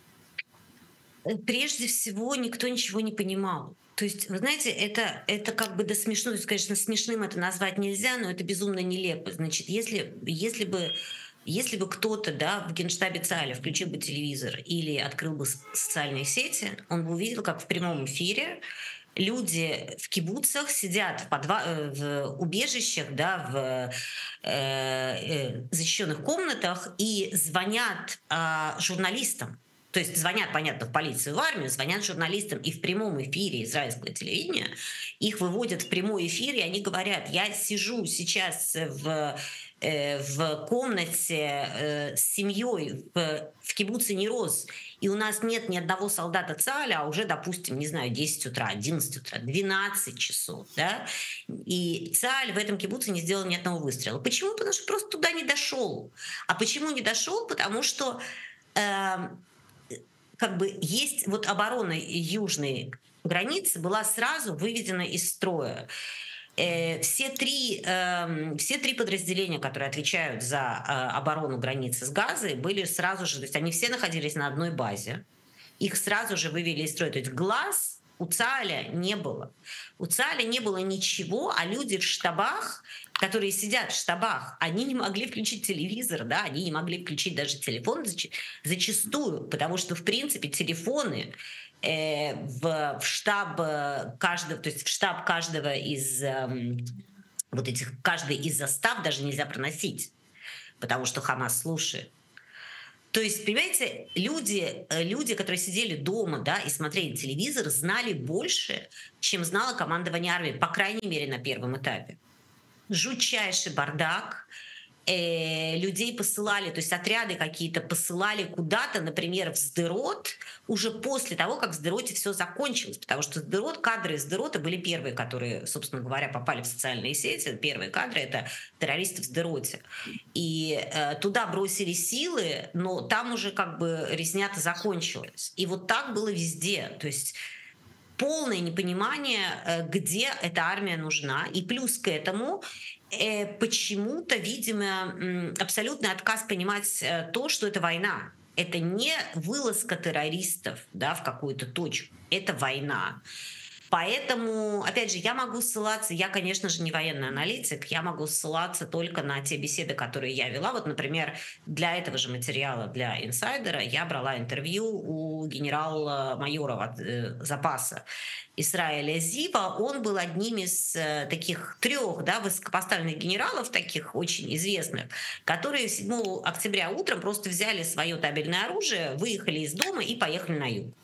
Э, Прежде всего, никто ничего не понимал. То есть, вы знаете, это, это как бы до смешно, то есть, конечно, смешным это назвать нельзя, но это безумно нелепо. Значит, если, если бы если бы кто-то, да, в генштабе ЦАля включил бы телевизор или открыл бы с- социальные сети, он бы увидел, как в прямом эфире люди в кибуцах сидят в, подва- э, в убежищах, да, в э, э, защищенных комнатах и звонят а, журналистам. То есть звонят, понятно, в полицию, в армию, звонят журналистам и в прямом эфире израильского телевидения. Их выводят в прямой эфир, и они говорят: я сижу сейчас в, э, в комнате э, с семьей в, в кибуце Нероз, и у нас нет ни одного солдата ЦАля, а уже, допустим, не знаю, десять утра, одиннадцать утра, двенадцать часов, да, и ЦАль в этом кибуце не сделал ни одного выстрела. Почему? Потому что просто туда не дошел. А почему не дошел? Потому что э, как бы есть вот оборона южной границы была сразу выведена из строя. Э, Все три, эм, все три подразделения, которые отвечают за э, оборону границы с Газой, были сразу же, то есть они все находились на одной базе, их сразу же вывели из строя. То есть глаз у ЦАля не было. У ЦАля не было ничего, а люди в штабах, которые сидят в штабах, они не могли включить телевизор, да, они не могли включить даже телефон зач- зачастую, потому что, в принципе, телефоны э, в, в штаб э, каждого, то есть в штаб каждого из эм, вот этих, каждой из застав даже нельзя проносить, потому что Хамас слушает. То есть, понимаете, люди, э, люди, которые сидели дома, да, и смотрели телевизор, знали больше, чем знало командование армии, по крайней мере, на первом этапе. Жутчайший бардак. э, людей посылали, то есть отряды какие-то посылали куда-то, например, в Сдерот, уже после того, как в Сдероте все закончилось, потому что Сдерот, кадры из Сдерота были первые, которые, собственно говоря, попали в социальные сети. Первые кадры — это террористы в Сдероте. И э, туда бросили силы, но там уже как бы резня-то закончилась. И вот так было везде. То есть полное непонимание, где эта армия нужна. И плюс к этому э, почему-то, видимо, абсолютный отказ понимать то, что это война. Это не вылазка террористов, да, в какую-то точку. Это война. Поэтому, опять же, я могу ссылаться, я, конечно же, не военный аналитик, я могу ссылаться только на те беседы, которые я вела. Вот, например, для этого же материала, для «Инсайдера», я брала интервью у генерал-майора запаса Исраэля Зива. Он был одним из таких трех, да, высокопоставленных генералов, таких очень известных, которые седьмого октября утром просто взяли свое табельное оружие, выехали из дома и поехали на юг.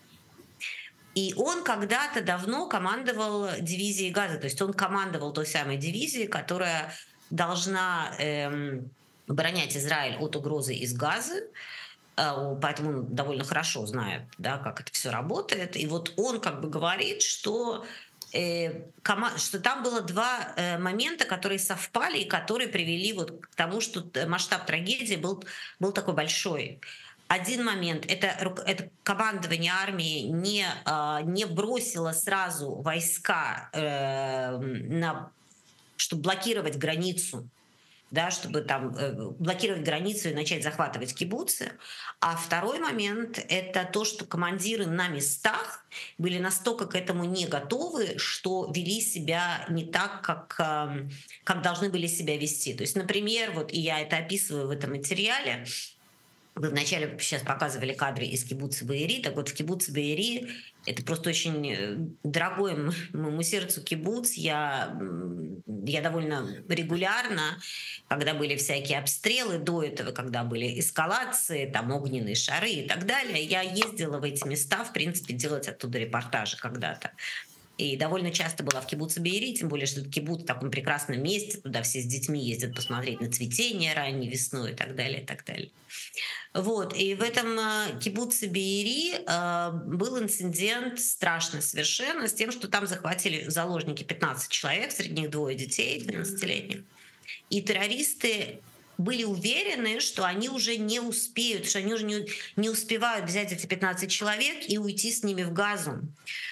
И он когда-то давно командовал дивизией Газа, то есть он командовал той самой дивизией, которая должна эм, оборонять Израиль от угрозы из Газы, э, поэтому он довольно хорошо знает, да, как это все работает. И вот он как бы говорит, что, э, кома- что там было два э, момента, которые совпали и которые привели вот к тому, что масштаб трагедии был, был такой большой. Один момент — это, это командование армии не, не бросило сразу войска, э, на, чтобы блокировать границу, да, чтобы там блокировать границу и начать захватывать кибуцы. А второй момент — это то, что командиры на местах были настолько к этому не готовы, что вели себя не так, как, как должны были себя вести. То есть, например, вот, и я это описываю в этом материале, вы вначале сейчас показывали кадры из кибуца Беэри. Так вот, в кибуце Беэри это просто очень дорогой моему сердцу кибуц. Я, я довольно регулярно, когда были всякие обстрелы до этого, когда были эскалации, там огненные шары и так далее, я ездила в эти места, в принципе, делать оттуда репортажи когда-то. И довольно часто была в кибуце Беэри, тем более, что кибуц в таком прекрасном месте, туда все с детьми ездят посмотреть на цветение ранней весной и так далее, и так далее. Вот. И в этом кибуце Беэри э, был инцидент страшный совершенно с тем, что там захватили в заложники пятнадцать человек, среди них двое детей, тринадцатилетних. И террористы были уверены, что они уже не успеют, что они уже не, не успевают взять эти пятнадцать человек и уйти с ними в Газу.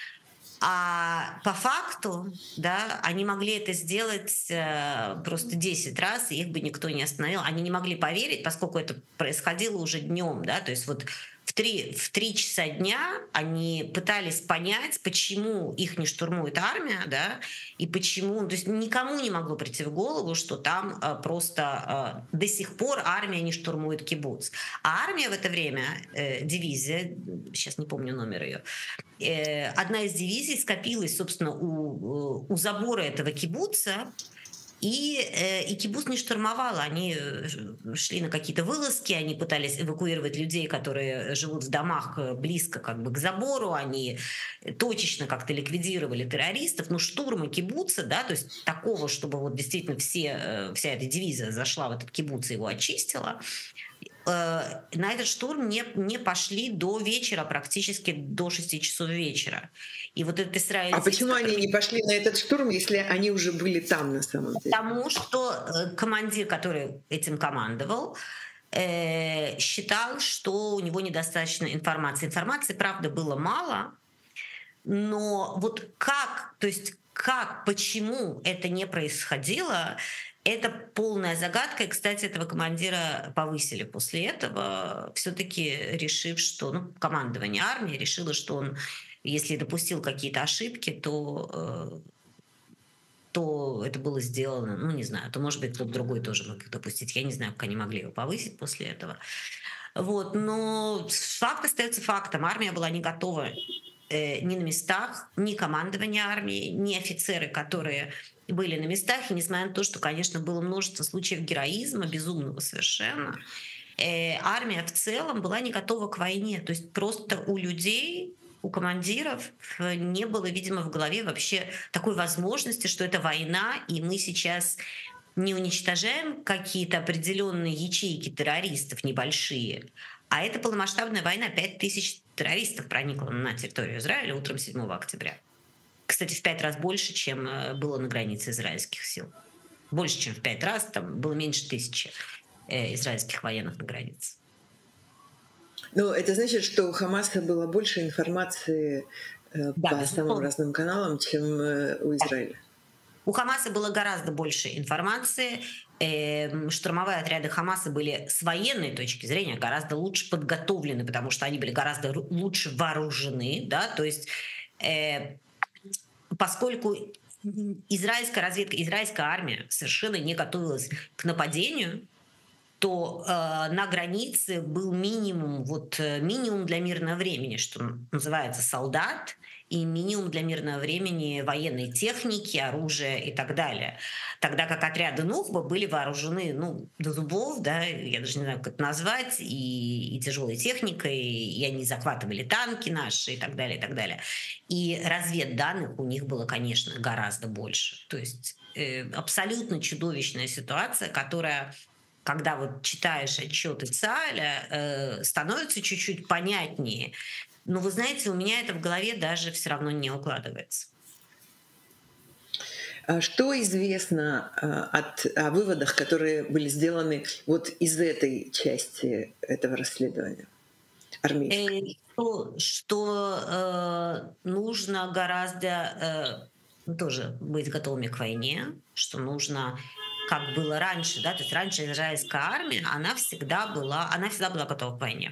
А по факту, да, они могли это сделать э, просто десять раз, и их бы никто не остановил. Они не могли поверить, поскольку это происходило уже днем, да, то есть вот в три, в три часа дня они пытались понять, почему их не штурмует армия, да, и почему, то есть никому не могло прийти в голову, что там э, просто э, до сих пор армия не штурмует кибуц. А армия в это время, э, дивизия, сейчас не помню номер ее, э, одна из дивизий скопилась, собственно, у, у забора этого кибуца, И, и кибуц не штурмовал, они шли на какие-то вылазки, они пытались эвакуировать людей, которые живут в домах близко как бы к забору, они точечно как-то ликвидировали террористов, но штурма кибуца, да, то есть такого, чтобы вот действительно все, вся эта дивизия зашла в этот кибуц и его очистила, на этот штурм не, не пошли до вечера, практически до шести часов вечера. И вот этот Израиль... А почему который... они не пошли на этот штурм, если они уже были там на самом деле? Потому что командир, который этим командовал, э, считал, что у него недостаточно информации. Информации, правда, было мало, но вот как, то есть как, почему это не происходило, это полная загадка. И, кстати, этого командира повысили после этого, все-таки решив, что ну, командование армии решило, что он, если допустил какие-то ошибки, то, то это было сделано, ну, не знаю, то, может быть, кто-то другой тоже мог их допустить. Я не знаю, как они могли его повысить после этого. Вот. Но факт остается фактом. Армия была не готова э, ни на местах, ни командование армии, ни офицеры, которые... были на местах, и несмотря на то, что, конечно, было множество случаев героизма, безумного совершенно, э, армия в целом была не готова к войне. То есть просто у людей, у командиров не было, видимо, в голове вообще такой возможности, что это война, и мы сейчас не уничтожаем какие-то определенные ячейки террористов небольшие, а это полномасштабная война. Пять тысяч террористов проникло на территорию Израиля утром седьмого октября. Кстати, в пять раз больше, чем было на границе израильских сил. Больше, чем в пять раз. Там было меньше тысячи э, израильских военных на границе. Ну, это значит, что у Хамаса было больше информации э, Да, по самым разным каналам, чем э, у Израиля. У Хамаса было гораздо больше информации. Э, штурмовые отряды Хамаса были с военной точки зрения гораздо лучше подготовлены, потому что они были гораздо лучше вооружены. Да? То есть, э, поскольку израильская разведка, израильская армия совершенно не готовилась к нападению, то э, на границе был минимум, вот, минимум для мирного времени, что называется, солдат, и минимум для мирного времени военной техники, оружия и так далее. Тогда как отряды Нухба были вооружены, ну, до зубов, да, я даже не знаю, как это назвать, и, и тяжелой техникой, и они захватывали танки наши и так далее, и так далее. И разведданных у них было, конечно, гораздо больше. То есть э, абсолютно чудовищная ситуация, которая, когда вот читаешь отчеты ЦАля, э, становится чуть-чуть понятнее. Но вы знаете, у меня это в голове даже все равно не укладывается. Что известно от, о выводах, которые были сделаны вот из этой части этого расследования армейской? Что, что э, нужно гораздо э, тоже быть готовыми к войне, что нужно, как было раньше, да, то есть раньше израильская армия, она всегда была, она всегда была готова к войне.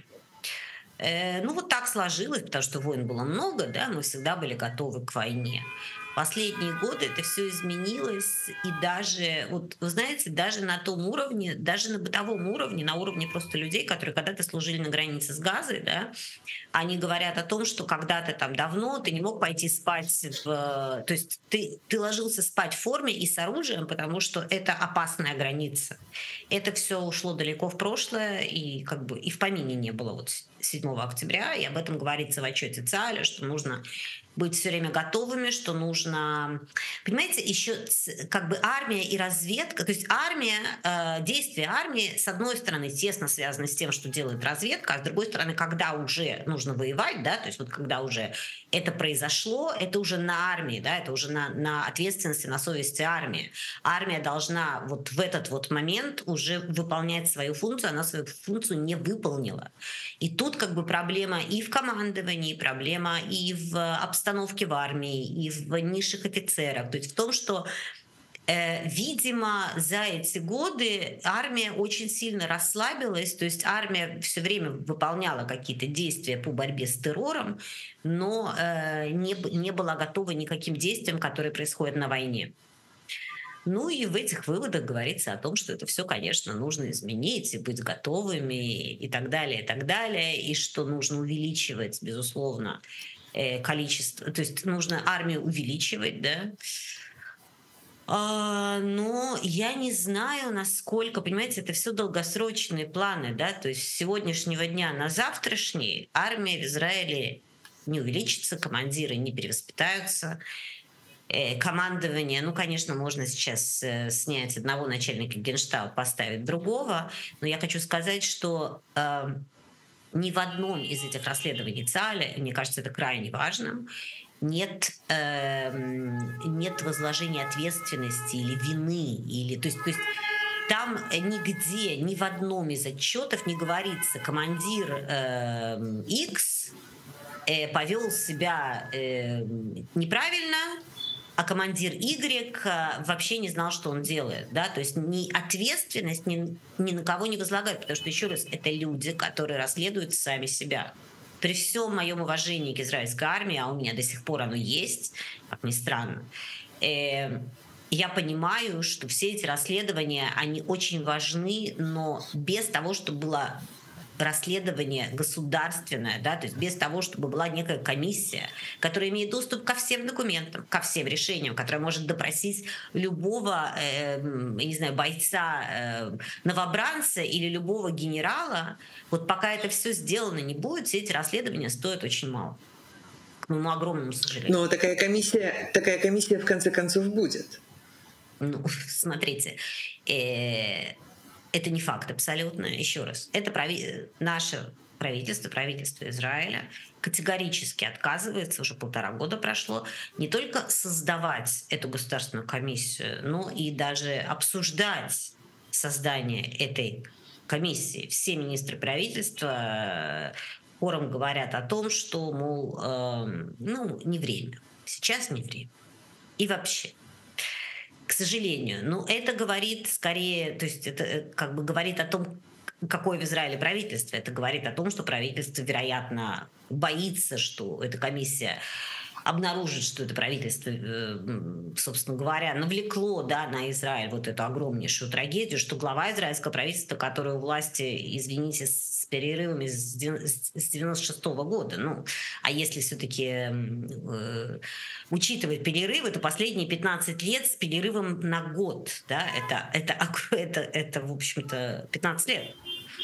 Э, ну вот так сложилось, потому что войн было много, да, мы всегда были готовы к войне. Последние годы это все изменилось, и даже, вот, вы знаете, даже на том уровне, даже на бытовом уровне, на уровне просто людей, которые когда-то служили на границе с Газой, да, они говорят о том, что когда-то там давно ты не мог пойти спать, в, то есть ты, ты ложился спать в форме и с оружием, потому что это опасная граница. Это все ушло далеко в прошлое, и как бы и в помине не было вот седьмого октября, и об этом говорится в отчете ЦАля, что нужно быть все время готовыми, что нужно... Понимаете, еще как бы армия и разведка, то есть армия, э, действия армии, с одной стороны, тесно связаны с тем, что делает разведка, а с другой стороны, когда уже нужно воевать, да, то есть вот когда уже это произошло, это уже на армии, да, это уже на, на ответственности, на совести армии. Армия должна вот в этот вот момент уже выполнять свою функцию, она свою функцию не выполнила. И тут как бы проблема и в командовании, проблема и в обстановке в армии, и в низших офицерах. То есть в том, что, э, видимо, за эти годы армия очень сильно расслабилась, то есть армия все время выполняла какие-то действия по борьбе с террором, но э, не, не была готова ни к каким действиям, которые происходят на войне. Ну и в этих выводах говорится о том, что это все, конечно, нужно изменить и быть готовыми и так далее, и так далее, и что нужно увеличивать, безусловно, количество, то есть нужно армию увеличивать, да. А, но я не знаю, насколько, понимаете, это все долгосрочные планы, да, то есть с сегодняшнего дня на завтрашний армия в Израиле не увеличится, командиры не перевоспитаются. Командование, ну, конечно, можно сейчас снять одного начальника генштаба, поставить другого, но я хочу сказать, что э, ни в одном из этих расследований ЦАля, мне кажется, это крайне важным, нет, э, нет возложения ответственности или вины, или, то есть, то есть там нигде, ни в одном из отчетов не говорится, командир э, X э, повел себя э, неправильно, а командир Y вообще не знал, что он делает. Да? То есть ни ответственность ни, ни на кого не возлагают, потому что, еще раз, это люди, которые расследуют сами себя. При всем моем уважении к израильской армии, а у меня до сих пор оно есть, как ни странно, э, я понимаю, что все эти расследования, они очень важны, но без того, чтобы было расследование государственное, да, то есть без того, чтобы была некая комиссия, которая имеет доступ ко всем документам, ко всем решениям, которая может допросить любого, э, я не знаю, бойца, э, новобранца или любого генерала. Вот пока это все сделано не будет, все эти расследования стоят очень мало. К моему огромному сожалению. Но такая комиссия, такая комиссия в конце концов будет. Ну, смотрите, э, это не факт абсолютно, еще раз. Это прави... наше правительство, правительство Израиля категорически отказывается, уже полтора года прошло, не только создавать эту государственную комиссию, но и даже обсуждать создание этой комиссии. Все министры правительства хором говорят о том, что, мол, э, ну, не время. Сейчас не время. И вообще. К сожалению. Ну, это говорит скорее, то есть это как бы говорит о том, какое в Израиле правительство. Это говорит о том, что правительство, вероятно, боится, что эта комиссия обнаружит, что это правительство, собственно говоря, навлекло, да, на Израиль вот эту огромнейшую трагедию, что глава израильского правительства, которое у власти, извините, с перерывами с девяносто шестого года, ну, а если все-таки э, учитывать перерывы, то последние пятнадцать лет с перерывом на год, да, это, это, это, это в общем-то, пятнадцать лет.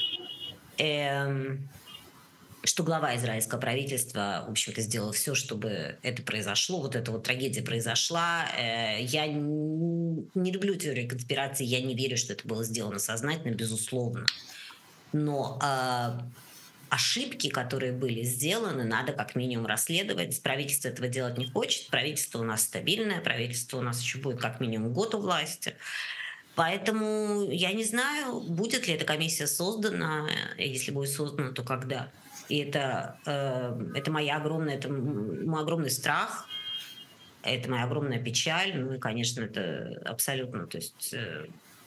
Эм, что глава израильского правительства, в общем-то, сделал все, чтобы это произошло, вот эта вот трагедия произошла. Я не люблю теорию конспирации, я не верю, что это было сделано сознательно, безусловно. Но э, ошибки, которые были сделаны, надо как минимум расследовать. Правительство этого делать не хочет, правительство у нас стабильное, правительство у нас еще будет как минимум год у власти. Поэтому я не знаю, будет ли эта комиссия создана, если будет создана, то когда. И это, э, это, моя огромная, это мой огромный страх, это моя огромная печаль. Ну и, конечно, это абсолютно, то есть, э,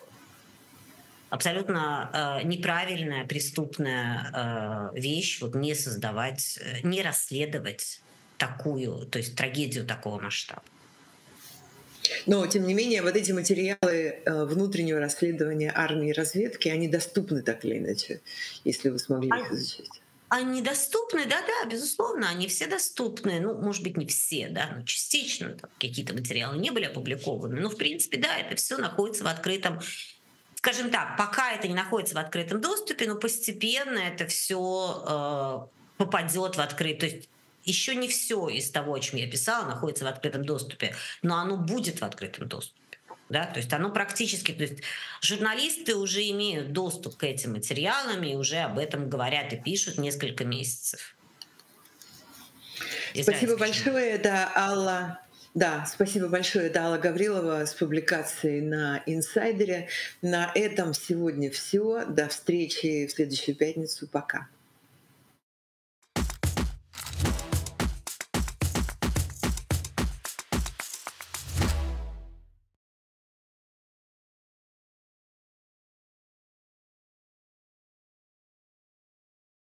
абсолютно э, неправильная, преступная э, вещь, вот не создавать, не расследовать такую, то есть трагедию такого масштаба. Но, тем не менее, вот эти материалы внутреннего расследования армии и разведки, они доступны так или иначе, если вы смогли их изучить. Они доступны, да-да, безусловно, они все доступны. Ну, может быть, не все, да, но частично там, какие-то материалы не были опубликованы. Но, в принципе, да, это все находится в открытом, скажем так, пока это не находится в открытом доступе, но постепенно это все э, попадет в открытый. То есть еще не все из того, о чем я писала, находится в открытом доступе, но оно будет в открытом доступе. Да, то есть оно практически, то есть журналисты уже имеют доступ к этим материалам и уже об этом говорят и пишут несколько месяцев. Спасибо большое, это Алла. Да, спасибо большое, это Алла Гаврилова с публикацией на Инсайдере. На этом сегодня все. До встречи в следующую пятницу. Пока.